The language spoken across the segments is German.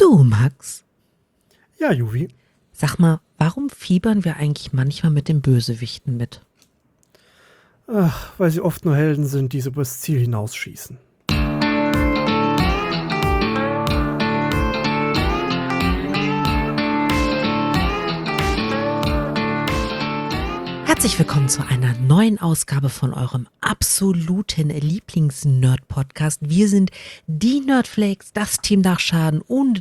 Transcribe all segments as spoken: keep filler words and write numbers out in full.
Du, Max, Ja, Juvi. sag mal, warum fiebern wir eigentlich manchmal mit den Bösewichten mit? Ach, weil sie oft nur Helden sind, die so übers Ziel hinausschießen. Herzlich willkommen zu einer neuen Ausgabe von eurem absoluten Lieblings-Nerd-Podcast. Wir sind die Nerdflakes, das Team nach Schaden und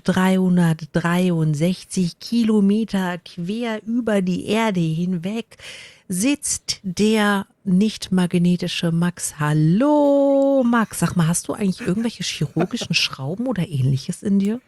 dreihundertdreiundsechzig Kilometer quer über die Erde hinweg sitzt der nicht magnetische Max. Hallo Max, sag mal, hast du eigentlich irgendwelche chirurgischen Schrauben oder ähnliches in dir?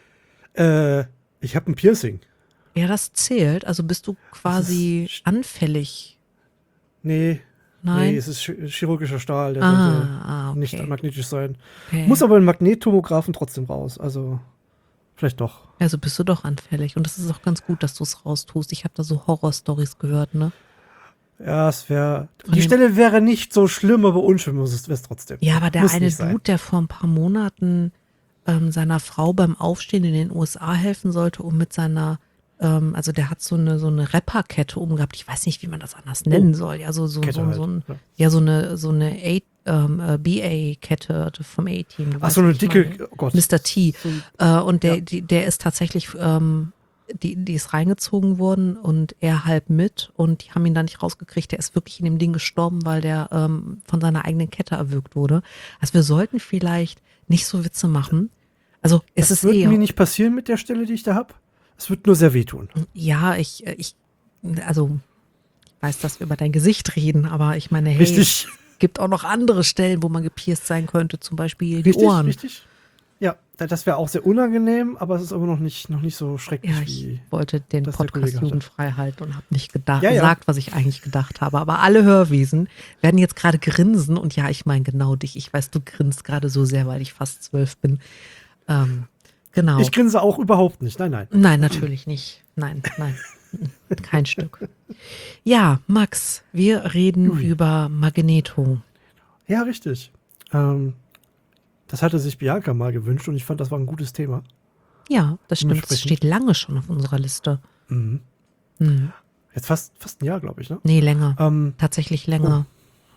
Äh, ich habe ein Piercing. Ja, das zählt. Also bist du quasi ist- anfällig? Nee, Nein? nee, es ist chi- chirurgischer Stahl, der Ah, sollte ah, okay. nicht magnetisch sein. Okay. Muss aber in Magnettomographen trotzdem raus, also vielleicht doch. Also bist du doch anfällig. Und das ist auch ganz gut, dass du es raustust. Ich habe da so Horrorstories gehört, ne? Ja, es wäre. Von Die dem- Stelle wäre nicht so schlimm, aber unschön wäre es trotzdem. Ja, aber der Muss eine nicht sein. Dude, der vor ein paar Monaten ähm, seiner Frau beim Aufstehen in den U S A helfen sollte, um mit seiner, ähm, also der hat so eine so eine Rapperkette umgehabt. Ich weiß nicht, wie man das anders nennen soll. Ja, so so Kette so, halt, so ein, ja. ja so eine so eine A, ähm, äh, B A-Kette vom A-Team. Du Ach, weißt, so wie eine ich dicke. meine. Oh Gott. Mister T. So, Äh, und der, Ja. die, der ist tatsächlich, ähm, die, die ist reingezogen worden und er halb mit und die haben ihn da nicht rausgekriegt. Der ist wirklich in dem Ding gestorben, weil der ähm, von seiner eigenen Kette erwürgt wurde. Also wir sollten vielleicht nicht so Witze machen. Also es das ist wird eher, mir nicht passieren mit der Stelle, die ich da habe. Es wird nur sehr wehtun. ja, ich, ich, also ich weiß, dass wir über dein Gesicht reden, aber ich meine, hey, Richtig. es gibt auch noch andere Stellen, wo man gepierst sein könnte, zum Beispiel die Richtig, Ohren. richtig. Ja, da- das wäre auch sehr unangenehm, aber es ist aber noch nicht, noch nicht so schrecklich Ja, ich wie. wollte den das der Podcast Kollege hatte. jugendfrei halten und habe nicht gedacht, Ja, ja. gesagt, was ich eigentlich gedacht habe. Aber alle Hörwesen werden jetzt gerade grinsen und ja, ich meine genau dich. Ich weiß, du grinst gerade so sehr, weil ich fast zwölf bin. Ähm, genau. Ich grinse auch überhaupt nicht. Nein, nein. Nein, natürlich nicht. Nein, nein. Kein Stück. Ja, Max, wir reden Ui. über Magneto. Ja, richtig. Ähm, das hatte sich Bianca mal gewünscht und ich fand, das war ein gutes Thema. Ja, das stimmt. Das Dementsprechend. steht lange schon auf unserer Liste. Mhm. Hm. Jetzt fast, fast ein Jahr, glaube ich, ne? Nee, länger. Ähm, Tatsächlich länger.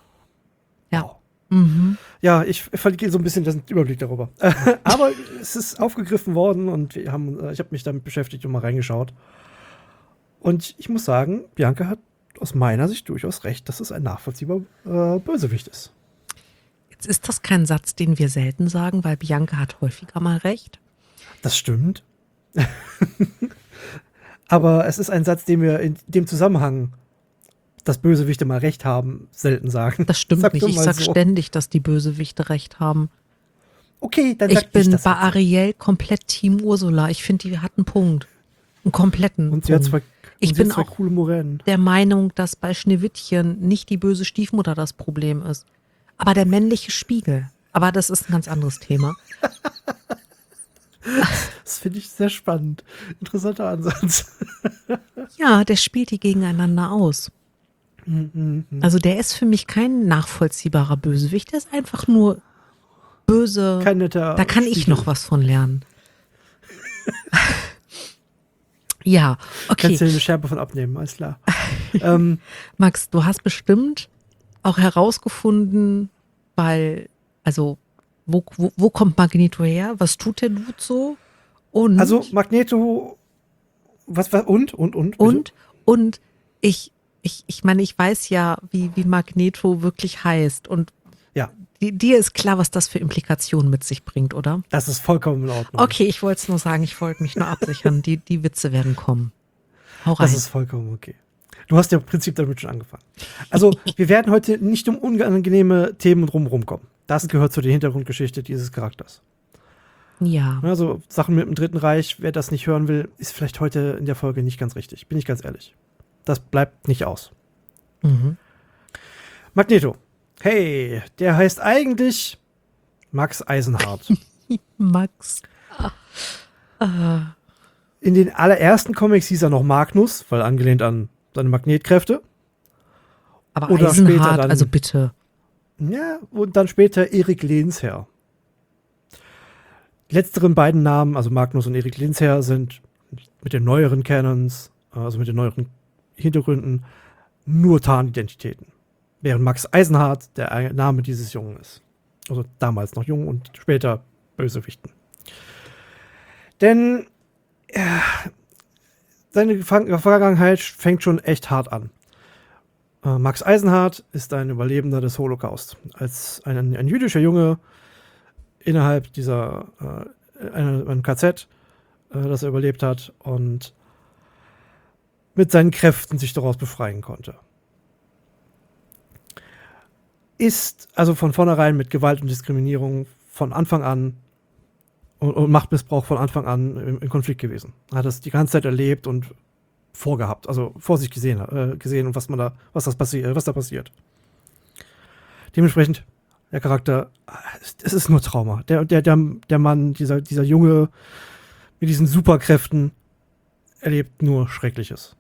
Ja. wow. Mhm. Ja, ich verliere so ein bisschen den Überblick darüber. Aber es ist aufgegriffen worden und wir haben, äh, ich habe mich damit beschäftigt und mal reingeschaut. Und ich muss sagen, Bianca hat aus meiner Sicht durchaus recht, dass es ein nachvollziehbarer äh, Bösewicht ist. Jetzt ist das kein Satz, den wir selten sagen, weil Bianca hat häufiger mal recht. Das stimmt. Aber es ist ein Satz, den wir in dem Zusammenhang, dass Bösewichte mal recht haben, selten sagen. Das stimmt Sag nicht. doch Ich mal sag so. ständig, dass die Bösewichte recht haben. Okay, dann Ich sag bin das bei jetzt. Ariel komplett Team Ursula. Ich finde, die hat einen Punkt. Einen kompletten Und sie hat Punkt. zwei, Ich und sie bin hat zwei auch coole Moränen. der Meinung, dass bei Schneewittchen nicht die böse Stiefmutter das Problem ist, aber der männliche Spiegel. Aber das ist ein ganz anderes Thema. Das finde ich sehr spannend. Interessanter Ansatz. Ja, der spielt die gegeneinander aus. Also der ist für mich kein nachvollziehbarer Bösewicht. Der ist einfach nur böse. Kein netter Da kann ich Spiegel. noch was von lernen. Ja, okay. Kannst du dir eine Scherbe von abnehmen, alles klar. ähm, Max, du hast bestimmt auch herausgefunden, weil, also, wo, wo, wo kommt Magneto her? Was tut der Dude so? Und, also Magneto, was war und und und bitte? und, und ich, ich, ich meine, ich weiß ja, wie, wie Magneto wirklich heißt. Und Ja, di- dir ist klar, was das für Implikationen mit sich bringt, oder? das ist vollkommen in Ordnung. Okay, ich wollte es nur sagen, ich wollte mich nur absichern. Die, die Witze werden kommen. Hau rein. Das ist vollkommen okay. Du hast ja im Prinzip damit schon angefangen. Also, wir werden heute nicht um unangenehme Themen drumherum kommen. Das gehört zu der Hintergrundgeschichte dieses Charakters. Ja. Also Sachen mit dem Dritten Reich, wer das nicht hören will, ist vielleicht heute in der Folge nicht ganz richtig. Bin ich ganz ehrlich. Das bleibt nicht aus. Mhm. Magneto. Hey, der heißt eigentlich Max Eisenhardt. Max. In den allerersten Comics hieß er noch Magnus, weil angelehnt an seine Magnetkräfte. Aber Oder später Eisenhart, dann- also bitte. Ja, und dann später Erik Lehnsherr. Die letzteren beiden Namen, also Magnus und Erik Linsherr, sind mit den neueren Canons, also mit den neueren Hintergründen, nur Tarnidentitäten. Während Max Eisenhardt der Name dieses Jungen ist. Also damals noch jung und später Bösewichten. Denn ja, seine Vergangenheit fängt schon echt hart an. Äh, Max Eisenhardt ist ein Überlebender des Holocaust. Als ein, ein jüdischer Junge innerhalb dieser äh, einem K Z, äh, das er überlebt hat und mit seinen Kräften sich daraus befreien konnte. Ist also von vornherein mit Gewalt und Diskriminierung von Anfang an und, und Machtmissbrauch von Anfang an im, im Konflikt gewesen. Hat das die ganze Zeit erlebt und vorgehabt, also vor sich gesehen, äh, gesehen und was man da, was das passiert, was da passiert. Dementsprechend der Charakter, es ist nur Trauma. Der, der, der, der Mann, dieser, dieser Junge mit diesen Superkräften erlebt nur Schreckliches.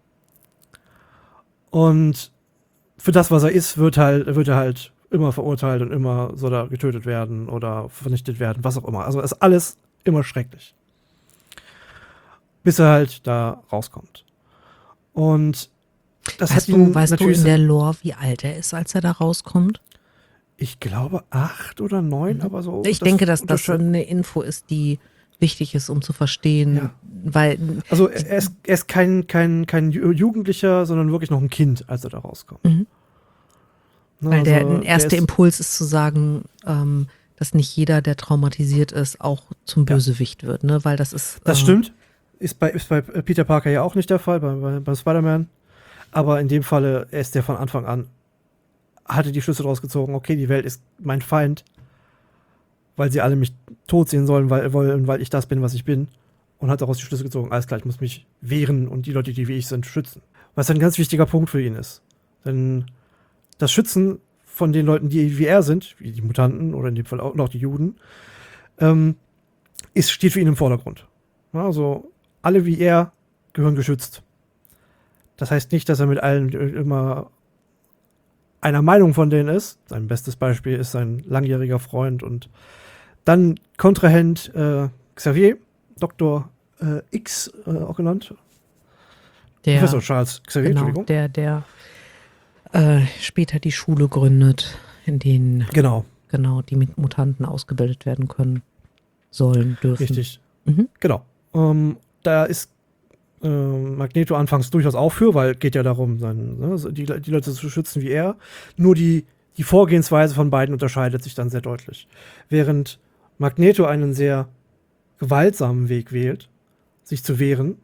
Und für das, was er ist, wird halt, wird er halt immer verurteilt und immer soll er getötet werden oder vernichtet werden, was auch immer. Also ist alles immer schrecklich. Bis er halt da rauskommt. Und das weißt hat ihn du, weißt du natürlich in der Lore, wie alt er ist, als er da rauskommt? Ich glaube acht oder neun, mhm. aber so. Ich das denke, dass das eine Info ist, die wichtig ist, um zu verstehen, ja. weil. Also er ist, er ist kein, kein, kein Jugendlicher, sondern wirklich noch ein Kind, als er da rauskommt. Mhm. Na, weil also, der erste der ist, Impuls ist zu sagen, ähm, dass nicht jeder, der traumatisiert ist, auch zum Bösewicht ja. wird, ne? Weil das ist. Das äh, stimmt. Ist bei, ist bei Peter Parker ja auch nicht der Fall, bei, bei, bei Spider-Man. Aber in dem Falle, er ist der von Anfang an, hatte die Schlüsse draus gezogen, okay, die Welt ist mein Feind, weil sie alle mich tot sehen sollen, weil, wollen, weil ich das bin, was ich bin. Und hat daraus die Schlüsse gezogen, alles klar, ich muss mich wehren und die Leute, die wie ich sind, schützen. Was ein ganz wichtiger Punkt für ihn ist. Denn das Schützen von den Leuten, die wie er sind, wie die Mutanten oder in dem Fall auch noch die Juden, ähm, ist, steht für ihn im Vordergrund. Also alle wie er gehören geschützt. Das heißt nicht, dass er mit allen immer einer Meinung von denen ist. Sein bestes Beispiel ist sein langjähriger Freund und dann Kontrahent äh, Xavier, Doktor äh, X äh, auch genannt. Der, Professor Charles Xavier, genau, Entschuldigung. Der, der äh, später die Schule gründet, in denen genau. genau die Mutanten ausgebildet werden können, sollen, dürfen. Richtig. Mhm. Genau. Ähm, da ist äh, Magneto anfangs durchaus auch für, weil geht ja darum, sein, ne, die, die Leute zu schützen wie er. Nur die, die Vorgehensweise von beiden unterscheidet sich dann sehr deutlich. Während Magneto einen sehr gewaltsamen Weg wählt, sich zu wehren,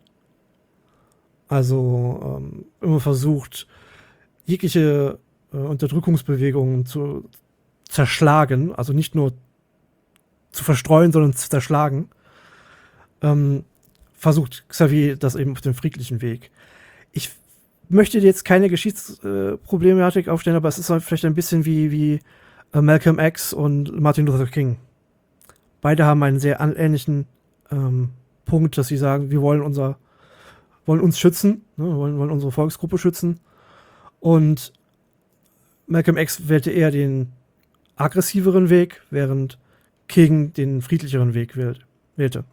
also ähm, immer versucht, jegliche äh, Unterdrückungsbewegungen zu zerschlagen, also nicht nur zu verstreuen, sondern zu zerschlagen, ähm, versucht Xavier das eben auf dem friedlichen Weg. Ich möchte jetzt keine Geschichtsproblematik äh, aufstellen, aber es ist halt vielleicht ein bisschen wie, wie äh, Malcolm X und Martin Luther King. Beide haben einen sehr ähnlichen ähm, Punkt, dass sie sagen, wir wollen unser, wollen uns schützen, ne, wollen, wollen unsere Volksgruppe schützen. Und Malcolm X wählte eher den aggressiveren Weg, während King den friedlicheren Weg wählt, wählte.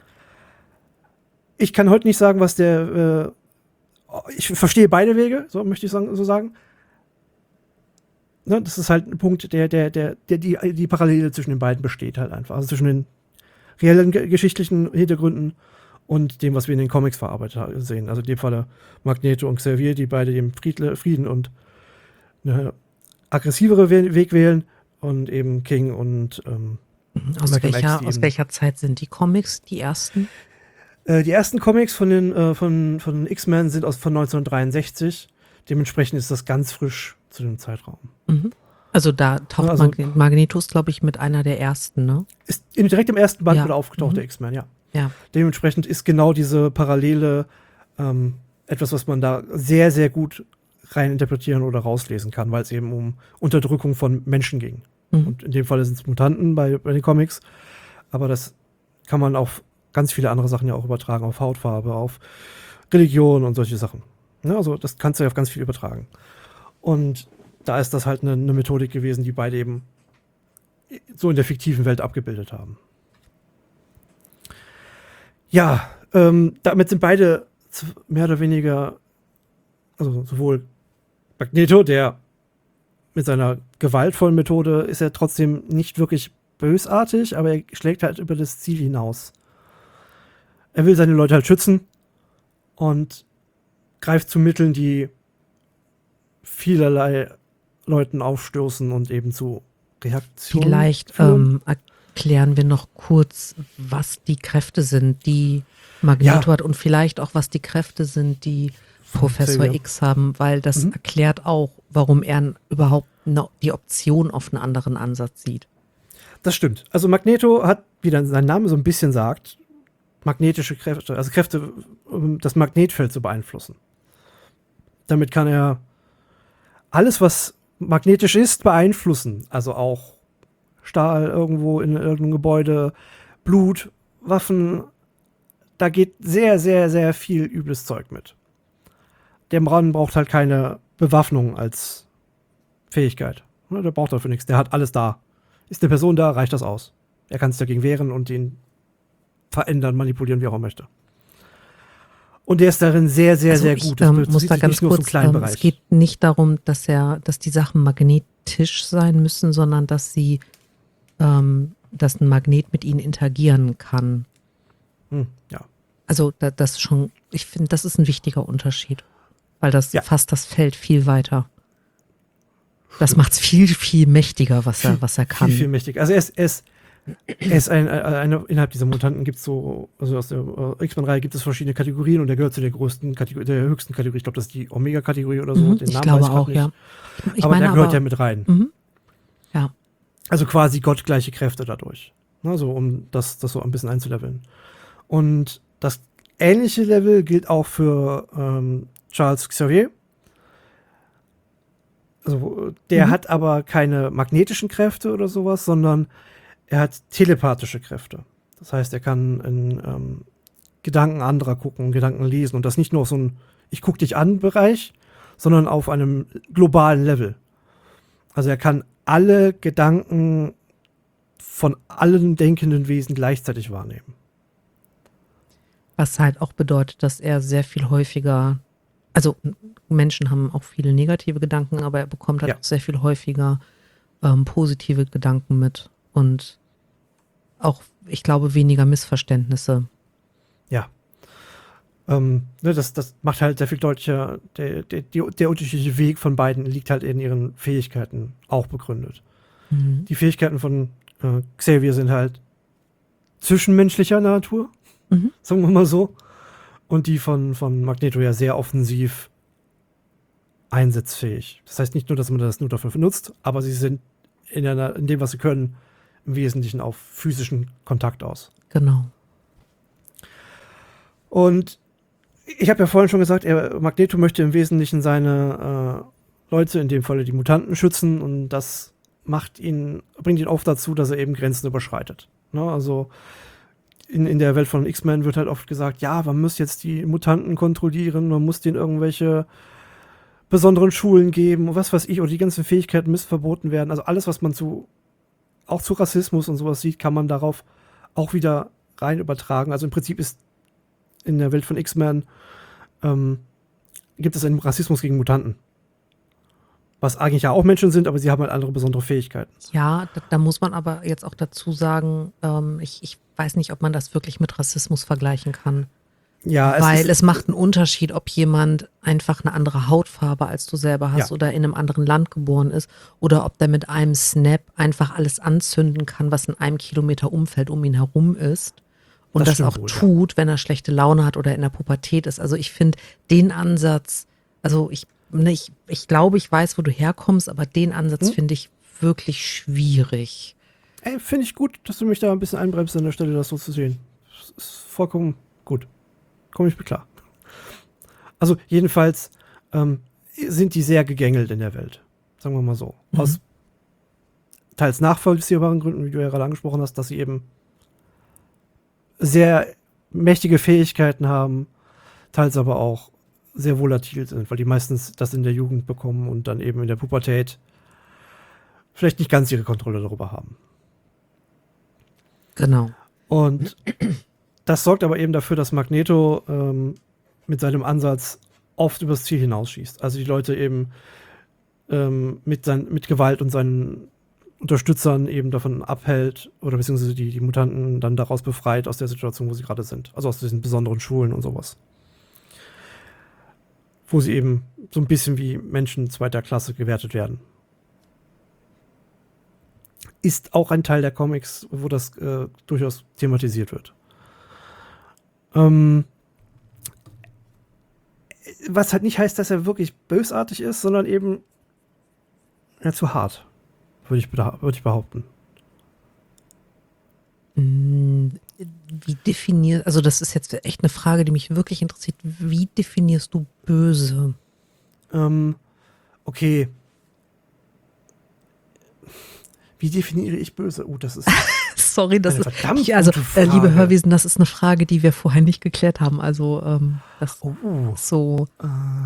Ich kann heute nicht sagen, was der äh, ich verstehe beide Wege, so möchte ich sagen, so sagen. Ne, das ist halt ein Punkt, der, der, der, der die, die Parallele zwischen den beiden besteht halt einfach. Also zwischen den reellen ge- geschichtlichen Hintergründen und dem, was wir in den Comics verarbeitet sehen. Also in dem Falle Magneto und Xavier, die beide den Friedle, Frieden und eine aggressivere We- Weg wählen und eben King und ähm, aus, welcher, aus welcher Zeit sind die Comics, die ersten? Äh, die ersten Comics von den äh, von, von X-Men sind aus von neunzehnhundertdreiundsechzig. Dementsprechend ist das ganz frisch zu dem Zeitraum. Mhm. Also da taucht also, Mag- Magnetos, glaube ich, mit einer der ersten, ne? Ist direkt im ersten Band ja. mit aufgetaucht, mhm. der X-Men, ja. ja. Dementsprechend ist genau diese Parallele ähm, etwas, was man da sehr, sehr gut rein interpretieren oder rauslesen kann, weil es eben um Unterdrückung von Menschen ging. Mhm. Und in dem Fall sind es Mutanten bei, bei den Comics. Aber das kann man auf ganz viele andere Sachen ja auch übertragen, auf Hautfarbe, auf Religion und solche Sachen. Ja, also das kannst du ja auf ganz viel übertragen. Und da ist das halt eine, eine Methodik gewesen, die beide eben so in der fiktiven Welt abgebildet haben. Ja, ähm, damit sind beide z- mehr oder weniger, also sowohl Magneto, der mit seiner gewaltvollen Methode ist er trotzdem nicht wirklich bösartig, aber er schlägt halt über das Ziel hinaus. Er will seine Leute halt schützen und greift zu Mitteln, die vielerlei Leuten aufstoßen und eben zu Reaktionen Vielleicht führen. ähm, erklären wir noch kurz, was die Kräfte sind, die Ja, Magneto hat und vielleicht auch, was die Kräfte sind, die von Professor Xavier. X haben, weil das Mhm. erklärt auch, warum er n- überhaupt ne, die Option auf einen anderen Ansatz sieht. Das stimmt. Also Magneto hat, wie dann sein Name so ein bisschen sagt, magnetische Kräfte, also Kräfte, um das Magnetfeld zu beeinflussen. Damit kann er alles, was magnetisch ist, beeinflussen. Also auch Stahl irgendwo in irgendeinem Gebäude, Blut, Waffen. Da geht sehr, sehr, sehr viel übles Zeug mit. Der Mann braucht halt keine Bewaffnung als Fähigkeit. Ne, der braucht dafür nichts. Der hat alles da. Ist eine Person da, reicht das aus. Er kann sich dagegen wehren und ihn verändern, manipulieren, wie auch er möchte. Und der ist darin sehr, sehr, Also sehr ich gut. Das ähm, bezieht muss da sich ganz nicht nur auf einen kurz, kleinen ähm, es Bereich. geht nicht darum, dass er, dass die Sachen magnetisch sein müssen, sondern dass sie, ähm, dass ein Magnet mit ihnen interagieren kann. Hm, ja. Also da, das ist schon, ich finde, das ist ein wichtiger Unterschied, weil das Ja. fasst das Feld viel weiter. Das macht es viel, viel mächtiger, was er, was er kann. Viel, viel mächtiger. Also er ist, er ist, er ist ein, eine, innerhalb dieser Mutanten gibt es so, also aus der äh, X-Men-Reihe gibt es verschiedene Kategorien und der gehört zu der größten Kategorie, der höchsten Kategorie. Ich glaube, das ist die Omega-Kategorie oder so. Mhm, Den ich Namen glaube weiß ich grad auch, nicht. ja. Ich, ich aber meine der gehört aber, ja mit rein. mhm, ja, Also quasi gottgleiche Kräfte dadurch. Ne, so, um das, das so ein bisschen einzuleveln. Und das ähnliche Level gilt auch für ähm, Charles Xavier. Also, der Mhm. hat aber keine magnetischen Kräfte oder sowas, sondern er hat telepathische Kräfte. Das heißt, er kann in ähm, Gedanken anderer gucken, Gedanken lesen und das nicht nur auf so ein Ich guck dich an Bereich, sondern auf einem globalen Level. Also er kann alle Gedanken von allen denkenden Wesen gleichzeitig wahrnehmen. was halt auch bedeutet, dass er sehr viel häufiger, also Menschen haben auch viele negative Gedanken, aber er bekommt halt Ja. auch sehr viel häufiger ähm, positive Gedanken mit und auch, ich glaube, weniger Missverständnisse. Ja. Ähm, ne, das, das macht halt sehr viel deutlicher, der, der, die- der unterschiedliche Weg von beiden liegt halt in ihren Fähigkeiten auch begründet. Mhm. Die Fähigkeiten von äh, Xavier sind halt zwischenmenschlicher Natur, Mhm. sagen wir mal so. Und die von, von Magneto ja sehr offensiv einsatzfähig. Das heißt nicht nur, dass man das nur dafür benutzt, aber sie sind in, einer, in dem, was sie können, im Wesentlichen auf physischen Kontakt aus. Genau. Und ich habe ja vorhin schon gesagt, er, Magneto möchte im Wesentlichen seine äh, Leute, in dem Falle die Mutanten, schützen und das macht ihn, bringt ihn oft dazu, dass er eben Grenzen überschreitet. Ne? Also in, in der Welt von X-Men wird halt oft gesagt, ja, man muss jetzt die Mutanten kontrollieren, man muss denen irgendwelche besonderen Schulen geben und was weiß ich, oder die ganzen Fähigkeiten müssen verboten werden. Also alles, was man zu, auch zu Rassismus und sowas sieht, kann man darauf auch wieder rein übertragen. Also im Prinzip ist in der Welt von X-Men ähm, gibt es einen Rassismus gegen Mutanten. Was eigentlich ja auch Menschen sind, aber sie haben halt andere besondere Fähigkeiten. Ja, da, da muss man aber jetzt auch dazu sagen, ähm, ich, ich weiß nicht, ob man das wirklich mit Rassismus vergleichen kann. Ja, es Weil ist, es macht einen Unterschied, ob jemand einfach eine andere Hautfarbe als du selber hast Ja. oder in einem anderen Land geboren ist oder ob der mit einem Snap einfach alles anzünden kann, was in einem Kilometer Umfeld um ihn herum ist und Das das, stimmt auch wohl, ja. tut, wenn er schlechte Laune hat oder in der Pubertät ist. Also ich finde den Ansatz, also ich, ne, ich, ich glaube, ich weiß, wo du herkommst, aber den Ansatz Hm? finde ich wirklich schwierig. ey, finde ich gut, dass du mich da ein bisschen einbremst an der Stelle, das so zu sehen. Das ist vollkommen gut. Komme ich mit klar. Also jedenfalls ähm, sind die sehr gegängelt in der Welt. Sagen wir mal so. Mhm. Aus teils nachvollziehbaren Gründen, wie du ja gerade angesprochen hast, dass sie eben sehr mächtige Fähigkeiten haben, teils aber auch sehr volatil sind, weil die meistens das in der Jugend bekommen und dann eben in der Pubertät vielleicht nicht ganz ihre Kontrolle darüber haben. Genau. Und das sorgt aber eben dafür, dass Magneto ähm, mit seinem Ansatz oft übers Ziel hinausschießt. Also die Leute eben ähm, mit, sein, mit Gewalt und seinen Unterstützern eben davon abhält oder beziehungsweise die, die Mutanten dann daraus befreit aus der Situation, wo sie gerade sind. Also aus diesen besonderen Schulen und sowas. Wo sie eben so ein bisschen wie Menschen zweiter Klasse gewertet werden. Ist auch ein Teil der Comics, wo das äh, durchaus thematisiert wird. Ähm, was halt nicht heißt, dass er wirklich bösartig ist, sondern eben ja, zu hart, würde ich, würd ich behaupten. Wie definierst, also das ist jetzt echt eine Frage, die mich wirklich interessiert. Wie definierst du böse? Ähm, okay. Wie definiere ich böse? Oh, das ist Sorry, das eine ist, verdammt ich, also gute äh, liebe Frage. Hörwesen, das ist eine Frage, die wir vorher nicht geklärt haben. Also ähm, das Oh, so. äh,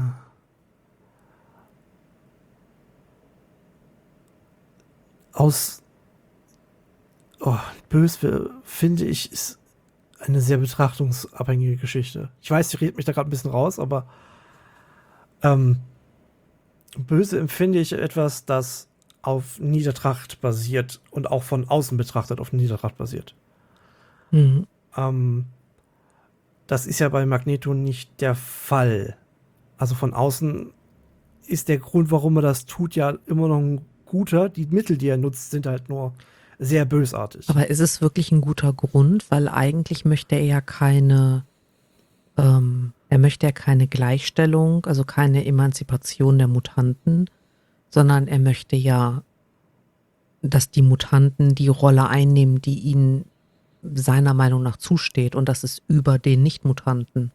aus oh, böse, finde ich, ist eine sehr betrachtungsabhängige Geschichte. Ich weiß, ich rede mich da gerade ein bisschen raus, aber ähm, böse empfinde ich etwas, das auf Niedertracht basiert und auch von außen betrachtet auf Niedertracht basiert. Mhm. Ähm, das ist ja bei Magneto nicht der Fall. Also von außen ist der Grund, warum er das tut, ja immer noch ein guter. Die Mittel, die er nutzt, sind halt nur sehr bösartig. Aber ist es wirklich ein guter Grund? Weil eigentlich möchte er ja keine, ähm, er möchte ja keine Gleichstellung, also keine Emanzipation der Mutanten, sondern er möchte ja, dass die Mutanten die Rolle einnehmen, die ihnen seiner Meinung nach zusteht. Und das ist über den Nicht-Mutanten.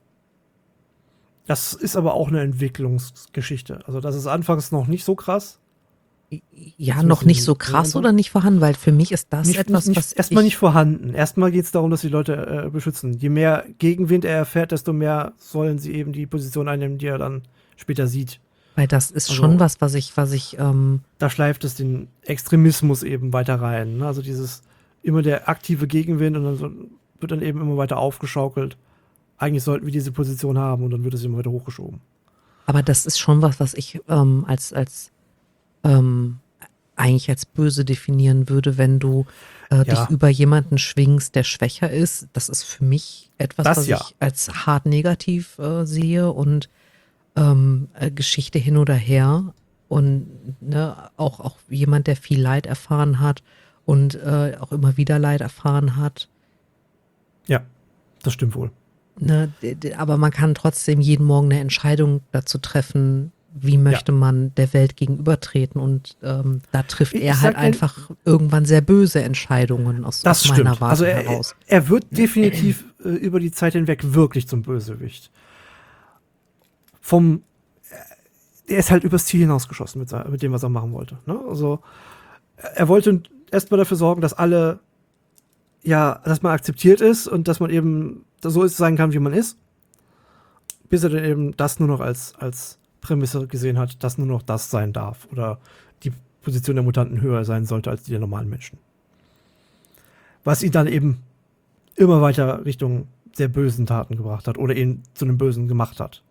Das ist aber auch eine Entwicklungsgeschichte. Also das ist anfangs noch nicht so krass. Ja, Jetzt noch müssen nicht die- so krass ja, oder nicht vorhanden, weil für mich ist das Nicht, etwas, nicht, was erstmal ich, nicht vorhanden. Erstmal geht es darum, dass die Leute äh, beschützen. Je mehr Gegenwind er erfährt, desto mehr sollen sie eben die Position einnehmen, die er dann später sieht. weil das ist Also- schon was, was ich, was ich, ähm, Da schleift es den Extremismus eben weiter rein. Ne? Also dieses immer der aktive Gegenwind und dann so, wird dann eben immer weiter aufgeschaukelt. Eigentlich sollten wir diese Position haben und dann wird es immer weiter hochgeschoben. aber das ist schon was, was ich ähm, als, als ähm, eigentlich als böse definieren würde, wenn du äh, Ja. dich über jemanden schwingst, der schwächer ist. Das ist für mich etwas, Das was ja. ich als hart negativ äh, sehe und ähm, äh, Geschichte hin oder her. Und ne, auch, auch jemand, der viel Leid erfahren hat und äh, auch immer wieder Leid erfahren hat. Ja, das stimmt wohl. Ne, d- d- aber man kann trotzdem jeden Morgen eine Entscheidung dazu treffen, wie möchte man der Welt gegenübertreten. Und ähm, da trifft Ich- er ich halt sag dir- einfach irgendwann sehr böse Entscheidungen aus, Das aus meiner stimmt. Warte Also er, heraus. er wird definitiv äh, über die Zeit hinweg wirklich zum Bösewicht. Vom, äh, er ist halt übers Ziel hinausgeschossen mit, se- mit dem, was er machen wollte. Ne? Also er wollte erstmal dafür sorgen, dass alle, ja, dass man akzeptiert ist und dass man eben so ist, sein kann, wie man ist. Bis er dann eben das nur noch als, als Prämisse gesehen hat, dass nur noch das sein darf. Oder die Position der Mutanten höher sein sollte als die der normalen Menschen. Was ihn dann eben immer weiter Richtung sehr bösen Taten gebracht hat oder ihn zu einem Bösen gemacht hat.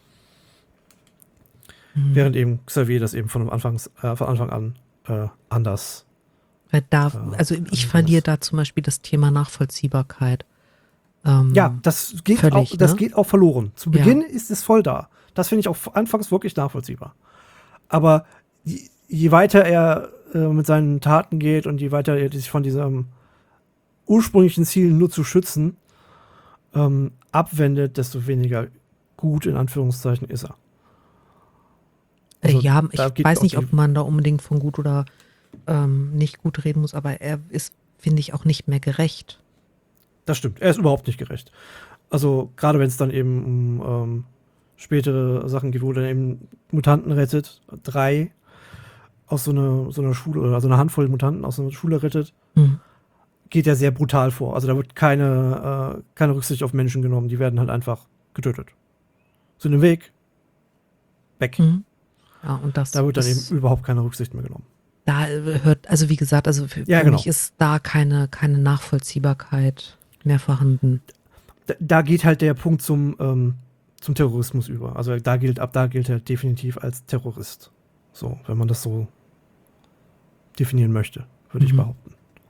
Mhm. Während eben Xavier das eben von Anfang, äh, von Anfang an äh, anders. Weil da, Ja, also ich anders. verliere da zum Beispiel das Thema Nachvollziehbarkeit. Ähm, Ja, das geht, völlig, auch, das ne? geht auch verloren. Zu Ja. Beginn ist es voll da. Das finde ich auch anfangs wirklich nachvollziehbar. Aber je, je weiter er äh, mit seinen Taten geht und je weiter er sich von diesem ursprünglichen Ziel nur zu schützen ähm, abwendet, desto weniger gut in Anführungszeichen ist er. Also, äh, ja, da ich geht weiß auch nicht, die- ob man da unbedingt von gut oder ähm, nicht gut reden muss, aber er ist, finde ich, auch nicht mehr gerecht. Das stimmt. Er ist überhaupt nicht gerecht. Also, gerade wenn es dann eben um ähm, spätere Sachen geht, wo er eben Mutanten rettet, drei aus so einer, so einer Schule, also eine Handvoll Mutanten aus einer Schule rettet, Mhm. geht er sehr brutal vor. Also, da wird keine, äh, keine Rücksicht auf Menschen genommen. Die werden halt einfach getötet. Sind im Weg. Weg. Mhm. Ja, und das Da wird dann ist, eben überhaupt keine Rücksicht mehr genommen. da hört, also wie gesagt, also für, Ja, für genau. mich ist da keine, keine Nachvollziehbarkeit mehr vorhanden. da, da geht halt der Punkt zum, ähm, zum Terrorismus über. Also da gilt, ab da gilt er definitiv als Terrorist. So, wenn man das so definieren möchte, würde Mhm. ich behaupten.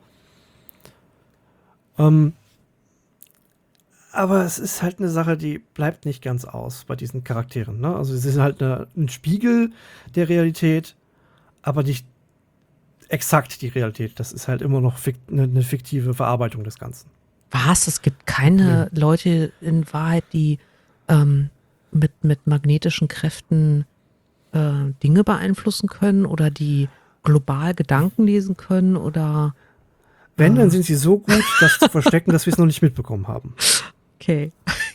Ähm, aber es ist halt eine Sache, die bleibt nicht ganz aus bei diesen Charakteren. Ne? Also sie sind halt eine, ein Spiegel der Realität, aber nicht exakt die Realität. Das ist halt immer noch fik eine, eine fiktive Verarbeitung des Ganzen. Was? Es gibt keine Leute in Wahrheit, die ähm, mit, mit magnetischen Kräften äh, Dinge beeinflussen können oder die global Gedanken lesen können oder. Wenn, dann äh, sind sie so gut, das zu verstecken, dass wir es noch nicht mitbekommen haben. Okay.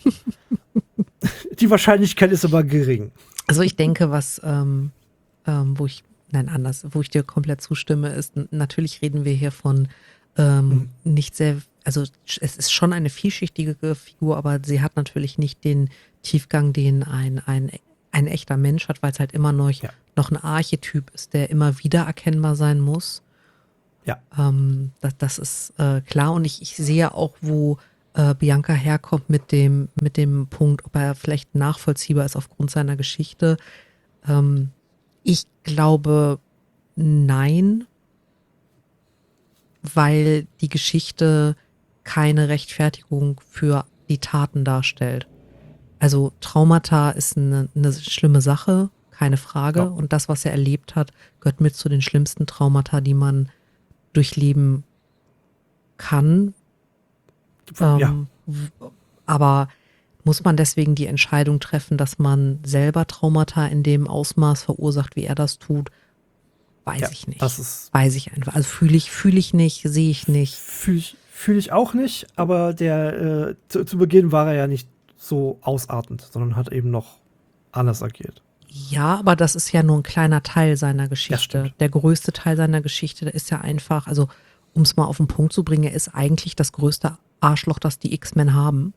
Die Wahrscheinlichkeit ist aber gering. Also ich denke, was, ähm, ähm, wo ich, nein, anders, wo ich dir komplett zustimme, ist, n- natürlich reden wir hier von ähm, nicht sehr, also es ist schon eine vielschichtige Figur, aber sie hat natürlich nicht den Tiefgang, den ein, ein, ein echter Mensch hat, weil es halt immer noch, Ja. noch ein Archetyp ist, der immer wieder erkennbar sein muss. Ja. Ähm, das, das ist äh, klar und ich, ich sehe auch, wo äh, Bianca herkommt mit dem, mit dem Punkt, ob er vielleicht nachvollziehbar ist aufgrund seiner Geschichte. Ähm, ich glaube, nein, weil die Geschichte keine Rechtfertigung für die Taten darstellt. Also Traumata ist eine, eine schlimme Sache, keine Frage. Ja. Und das, was er erlebt hat, gehört mit zu den schlimmsten Traumata, die man durchleben kann. ja. Ähm, w- aber muss man deswegen die Entscheidung treffen, dass man selber Traumata in dem Ausmaß verursacht, wie er das tut? Weiß Ja, ich nicht. das ist- Weiß ich einfach. Also fühle ich, fühle ich nicht, sehe ich nicht. Fühle ich, fühl ich auch nicht, aber der äh, zu, zu Beginn war er ja nicht so ausartend, sondern hat eben noch anders agiert. Ja, aber das ist ja nur ein kleiner Teil seiner Geschichte. stimmt. Der größte Teil seiner Geschichte der ist ja einfach, also um es mal auf den Punkt zu bringen, er ist eigentlich das größte Arschloch, das die X-Men haben.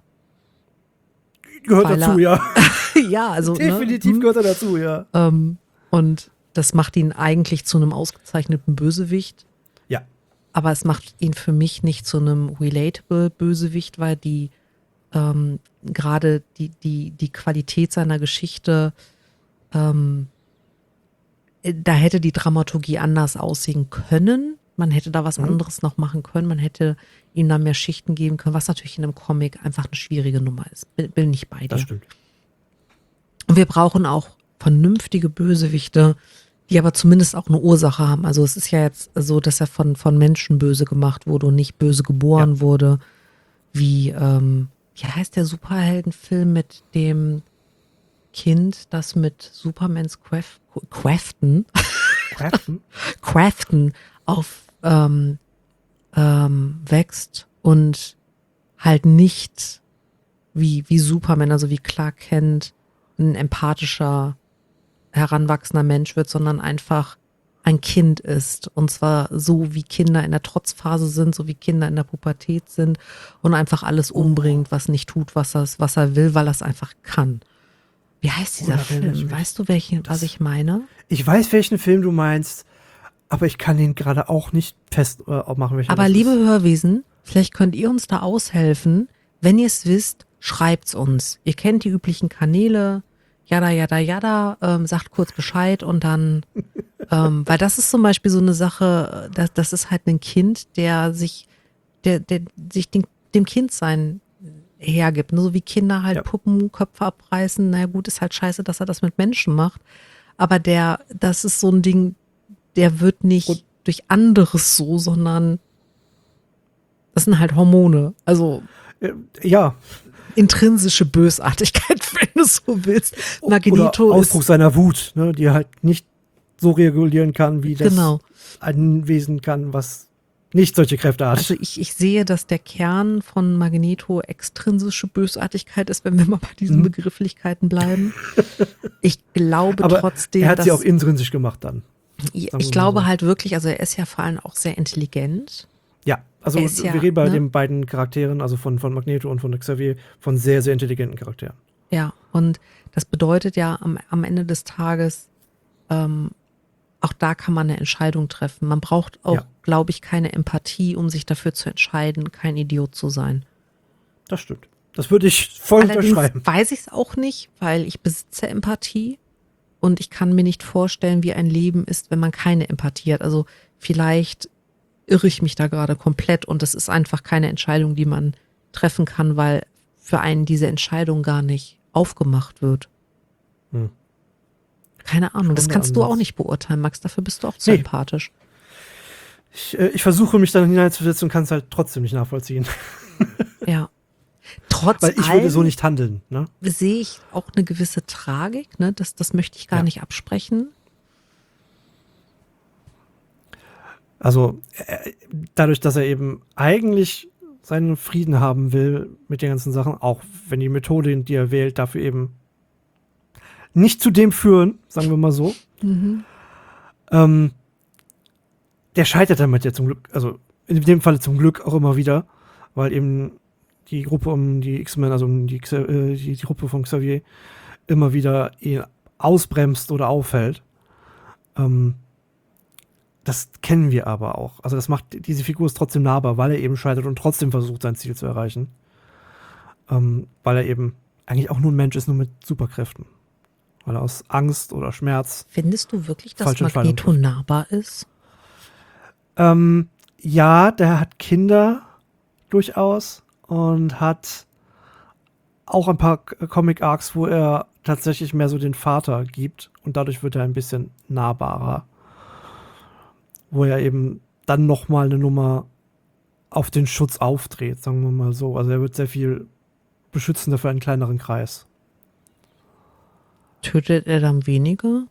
Gehört Weil dazu, er- ja. Ja, also Definitiv ne, gehört er dazu, ja. ähm, und das macht ihn eigentlich zu einem ausgezeichneten Bösewicht. Ja. Aber es macht ihn für mich nicht zu einem relatable Bösewicht, weil die ähm, gerade die, die, die Qualität seiner Geschichte, ähm, äh, da hätte die Dramaturgie anders aussehen können. Man hätte da was Mhm. anderes noch machen können. Man hätte ihm da mehr Schichten geben können, was natürlich in einem Comic einfach eine schwierige Nummer ist. Bin, bin nicht bei dir. Das stimmt. Und wir brauchen auch vernünftige Bösewichte, die aber zumindest auch eine Ursache haben. Also es ist ja jetzt so, dass er von, von Menschen böse gemacht wurde und nicht böse geboren Ja. wurde. Wie, ähm, wie heißt der Superheldenfilm mit dem Kind, das mit Supermans Craf Craften, Craften? Craften auf ähm, ähm, wächst und halt nicht wie, wie Superman, also wie Clark Kent, ein empathischer, heranwachsender Mensch wird, sondern einfach ein Kind ist. Und zwar so, wie Kinder in der Trotzphase sind, so wie Kinder in der Pubertät sind und einfach alles umbringt, was nicht tut, was er, was er will, weil er es einfach kann. Wie heißt dieser Oh, da erinnere ich Film? mich. Weißt du, welchen, was ich meine? Ich weiß, welchen Film du meinst, aber ich kann den gerade auch nicht festmachen, welcher Aber das liebe ist. Hörwesen, vielleicht könnt ihr uns da aushelfen. Wenn ihr es wisst, schreibt's uns. Ihr kennt die üblichen Kanäle, jada, jada, jada, ähm, sagt kurz Bescheid und dann, ähm, weil das ist zum Beispiel so eine Sache, das, das ist halt ein Kind, der sich, der, der sich den, dem Kindsein hergibt. Ne? So wie Kinder halt Ja. Puppenköpfe abreißen. Na gut, ist halt scheiße, dass er das mit Menschen macht. Aber der, das ist so ein Ding, der wird nicht Und- durch anderes so, sondern das sind halt Hormone. Also Äh, Ja, intrinsische Bösartigkeit, wenn du so willst. Magneto oder ist Ausdruck seiner Wut, ne, die er halt nicht so regulieren kann, wie das Genau. ein Wesen kann, was nicht solche Kräfte hat. Also ich, ich sehe, dass der Kern von Magneto extrinsische Bösartigkeit ist, wenn wir mal bei diesen Mhm. Begrifflichkeiten bleiben. Ich glaube aber trotzdem, er hat dass sie auch intrinsisch gemacht dann. ich, sagen wir ich mal glaube so. halt wirklich, also er ist ja vor allem auch sehr intelligent. Ja, also Er ist ja, wir reden bei ne? den beiden Charakteren, also von, von Magneto und von Xavier, von sehr, sehr intelligenten Charakteren. Ja, und das bedeutet ja am, am Ende des Tages, ähm, auch da kann man eine Entscheidung treffen. Man braucht auch, Ja. glaube ich, keine Empathie, um sich dafür zu entscheiden, kein Idiot zu sein. Das stimmt. Das würde ich voll Allerdings unterschreiben. weiß ich es auch nicht, weil ich besitze Empathie und ich kann mir nicht vorstellen, wie ein Leben ist, wenn man keine Empathie hat. Also vielleicht irre ich mich da gerade komplett und das ist einfach keine Entscheidung, die man treffen kann, weil für einen diese Entscheidung gar nicht aufgemacht wird. Hm. Keine Ahnung, das Spannender kannst du auch Ansatz. nicht beurteilen, Max, dafür bist du auch zu Nee. empathisch. Ich, äh, ich versuche mich dann hineinzusetzen und kann es halt trotzdem nicht nachvollziehen. Ja. Trotz Weil ich allem würde so nicht handeln. Ne? sehe ich auch eine gewisse Tragik, ne? Das, das möchte ich gar Ja. nicht absprechen. Also äh, dadurch, dass er eben eigentlich seinen Frieden haben will mit den ganzen Sachen, auch wenn die Methode, die er wählt, dafür eben nicht zu dem führen, sagen wir mal so. Mhm. Ähm, der scheitert damit ja zum Glück, also in dem Falle zum Glück auch immer wieder, weil eben die Gruppe um die X-Men, also um die, Xa- äh, die, die Gruppe von Xavier, immer wieder ihn ausbremst oder aufhält. Ähm, das kennen wir aber auch. Also das macht, diese Figur ist trotzdem nahbar, weil er eben scheitert und trotzdem versucht, sein Ziel zu erreichen. Ähm, weil er eben eigentlich auch nur ein Mensch ist, nur mit Superkräften. Weil er aus Angst oder Schmerz. Findest du wirklich, dass Falsche Entscheidung Magneto nahbar ist? Ähm, ja, der hat Kinder durchaus und hat auch ein paar K- Comic-Arcs, wo er tatsächlich mehr so den Vater gibt und dadurch wird er ein bisschen nahbarer. Wo er eben dann noch mal eine Nummer auf den Schutz aufdreht, sagen wir mal so. Also er wird sehr viel beschützender für einen kleineren Kreis. Tötet er dann weniger?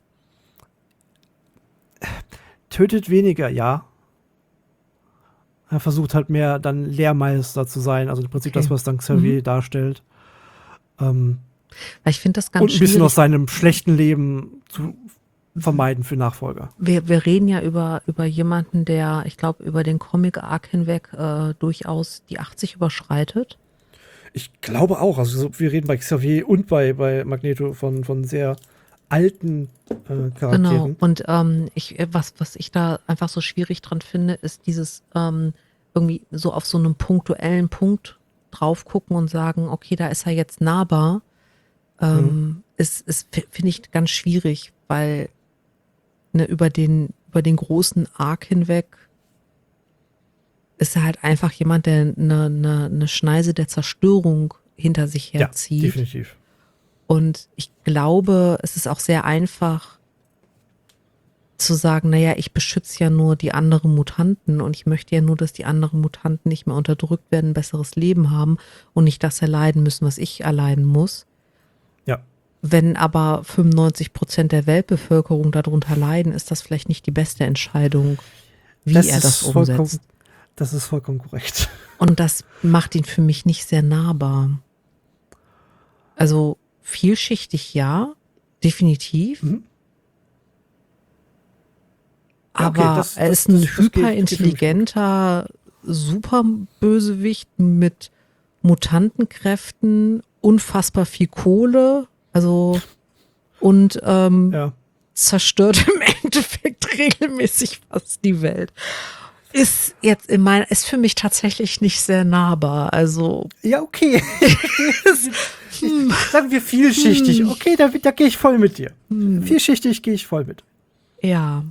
Tötet weniger, ja. Er versucht halt mehr dann Lehrmeister zu sein, also im Prinzip Okay. das, was dann Xavier darstellt. Ähm, Weil ich finde das ganz und ein bisschen schwierig. aus seinem schlechten Leben zu vermeiden für Nachfolger. Wir, wir reden ja über, über jemanden, der, ich glaube, über den Comic-Arc hinweg äh, durchaus die achtzig überschreitet. Ich glaube auch, also so, wir reden bei Xavier und bei, bei Magneto von, von sehr alten äh, Charakteren. Genau. Und ähm, ich, äh, was, was ich da einfach so schwierig dran finde, ist dieses ähm, irgendwie so auf so einem punktuellen Punkt drauf gucken und sagen, okay, da ist er jetzt nahbar. Ähm, ist, ist f- finde ich ganz schwierig, weil ne, über den, über den großen Arc hinweg ist er halt einfach jemand, der eine, eine, eine Schneise der Zerstörung hinter sich Ja, herzieht. definitiv. Und ich glaube, es ist auch sehr einfach zu sagen, naja, ich beschütze ja nur die anderen Mutanten und ich möchte ja nur, dass die anderen Mutanten nicht mehr unterdrückt werden, ein besseres Leben haben und nicht das erleiden müssen, was ich erleiden muss. Ja. Wenn aber fünfundneunzig Prozent der Weltbevölkerung darunter leiden, ist das vielleicht nicht die beste Entscheidung, wie Das er ist das vollkommen- umsetzt. Das ist vollkommen korrekt. Und das macht ihn für mich nicht sehr nahbar. Also vielschichtig ja, definitiv. Mhm. Ja, okay, Aber das- er das- ist ein das- das geht- geht für mich hyperintelligenter Superbösewicht mit Mutantenkräften, unfassbar viel Kohle, also und ähm, Ja. zerstört im Endeffekt regelmäßig fast die Welt. Ist jetzt in meiner, ist für mich tatsächlich nicht sehr nahbar. Also Ja, okay. Sagen wir vielschichtig. Okay, da, da gehe ich voll mit dir. Vielschichtig gehe ich voll mit. ja.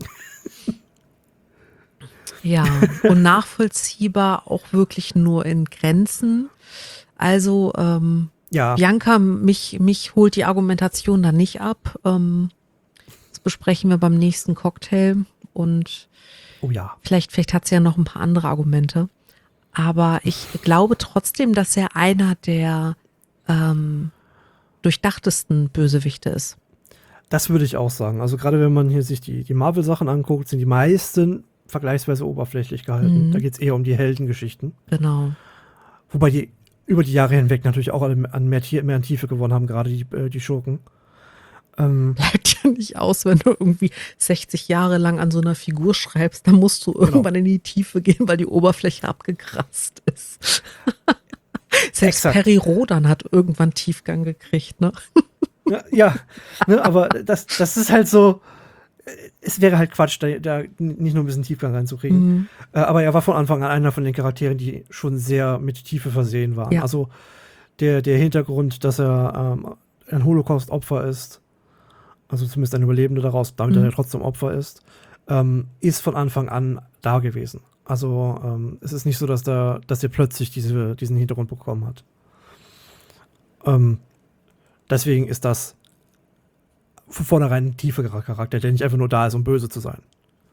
Ja, und nachvollziehbar auch wirklich nur in Grenzen. Also, ähm, Ja. Bianca, mich, mich holt die Argumentation da nicht ab. Ähm, das besprechen wir beim nächsten Cocktail und Oh ja. vielleicht, vielleicht hat sie ja noch ein paar andere Argumente. Aber ich glaube trotzdem, dass er einer der ähm, durchdachtesten Bösewichte ist. Das würde ich auch sagen. Also gerade wenn man hier sich die, die Marvel-Sachen anguckt, sind die meisten vergleichsweise oberflächlich gehalten. Mhm. Da geht es eher um die Heldengeschichten. Genau. Wobei die über die Jahre hinweg natürlich auch alle an mehr, Tie- mehr an Tiefe gewonnen haben, gerade die, äh, die Schurken. Ähm, Bleibt ja nicht aus, wenn du irgendwie sechzig Jahre lang an so einer Figur schreibst, dann musst du irgendwann in die Tiefe gehen, weil die Oberfläche abgekratzt ist. Selbst Exakt. Peri Rodan hat irgendwann Tiefgang gekriegt, ne? ja, ja ne, aber das, das ist halt so, äh, es wäre halt Quatsch, da, da nicht nur ein bisschen Tiefgang reinzukriegen. Mhm. Äh, aber er war von Anfang an einer von den Charakteren, die schon sehr mit Tiefe versehen waren. Ja. Also der, der Hintergrund, dass er ähm, ein Holocaust-Opfer ist, also zumindest ein Überlebender daraus, damit Mhm. er trotzdem Opfer ist, ähm, ist von Anfang an da gewesen. Also ähm, es ist nicht so, dass, da, dass er plötzlich diese, diesen Hintergrund bekommen hat. Ähm, deswegen ist das von vornherein ein tieferer Charakter, der nicht einfach nur da ist, um böse zu sein.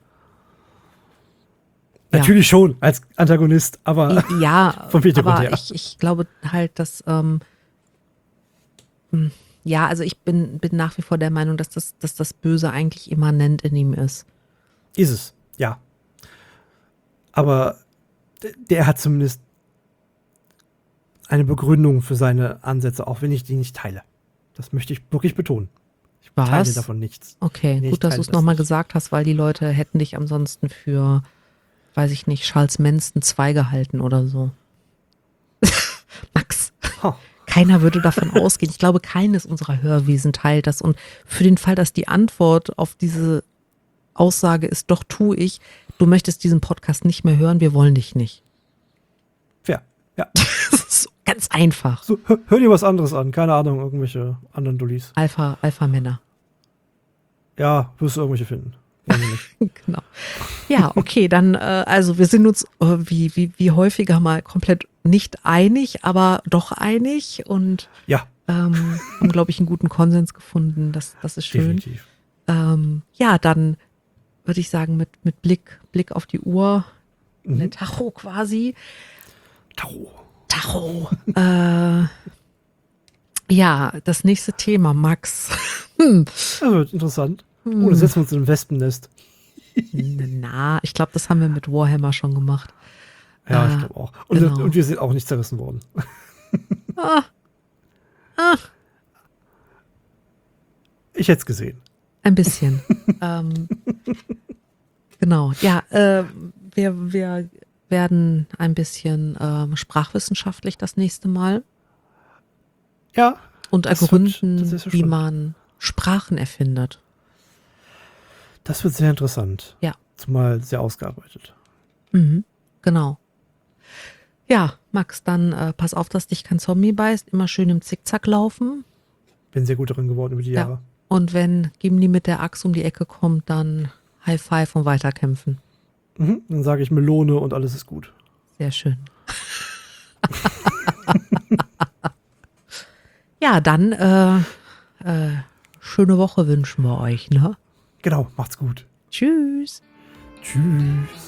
Ja. Natürlich schon, als Antagonist, aber I- Ja, vom Hintergrund aber her. ich, ich glaube halt, dass, ähm, mh, ja, also ich bin, bin nach wie vor der Meinung, dass das, dass das Böse eigentlich immanent in ihm ist. Ist es, ja. Aber d- der hat zumindest eine Begründung für seine Ansätze, auch wenn ich die nicht teile. Das möchte ich wirklich betonen. Ich teile Was? davon nichts. Okay, Nee, ich gut, dass teile du es das nochmal nicht. gesagt hast, weil die Leute hätten dich ansonsten für, weiß ich nicht, Charles Manson zwei gehalten oder so. Max, Ha. keiner würde davon ausgehen. Ich glaube, keines unserer Hörwesen teilt das. Und für den Fall, dass die Antwort auf diese Aussage ist, doch tue ich, du möchtest diesen Podcast nicht mehr hören, wir wollen dich nicht. Fair. Ja. Das ist so ganz einfach. So, hör, hör dir was anderes an. Keine Ahnung, irgendwelche anderen Dullis. Alpha, Alpha-Männer. Ja, wirst du irgendwelche finden. Gerne nicht. Genau. Ja, okay, dann, äh, also wir sind uns äh, wie, wie, wie häufiger mal komplett nicht einig, aber doch einig und Ja, ähm, haben, glaube ich, einen guten Konsens gefunden. Das, das ist schön. definitiv. Ähm, ja, dann würde ich sagen, mit, mit Blick, Blick auf die Uhr, Mhm. der Tacho quasi. Tau. Tacho. äh, ja, das nächste Thema, Max. Hm. Das wird interessant. Oh, da setzen wir uns in ein Wespennest. Na, ich glaube, das haben wir mit Warhammer schon gemacht. Ja, Äh, ich glaube auch. Und, genau. und wir sind auch nicht zerrissen worden. Ah, ah, Ich hätte es gesehen. ein bisschen. ähm, genau. Ja, äh, wir, wir werden ein bisschen ähm, sprachwissenschaftlich das nächste Mal Ja, und Das wird- ergründen, das ist ja wie spannend. man Sprachen erfindet. das wird sehr interessant. Ja. Zumal sehr ausgearbeitet. Mhm, genau. Ja, Max, dann äh, pass auf, dass dich kein Zombie beißt. Immer schön im Zickzack laufen. Bin sehr gut darin geworden über die Ja. Jahre. Und wenn Gimli mit der Axt um die Ecke kommt, dann High Five und weiterkämpfen. Mhm. Dann sage ich Melone und alles ist gut. Sehr schön. Ja, dann äh, äh, schöne Woche wünschen wir euch, ne? Genau, macht's gut. Tschüss. Tschüss.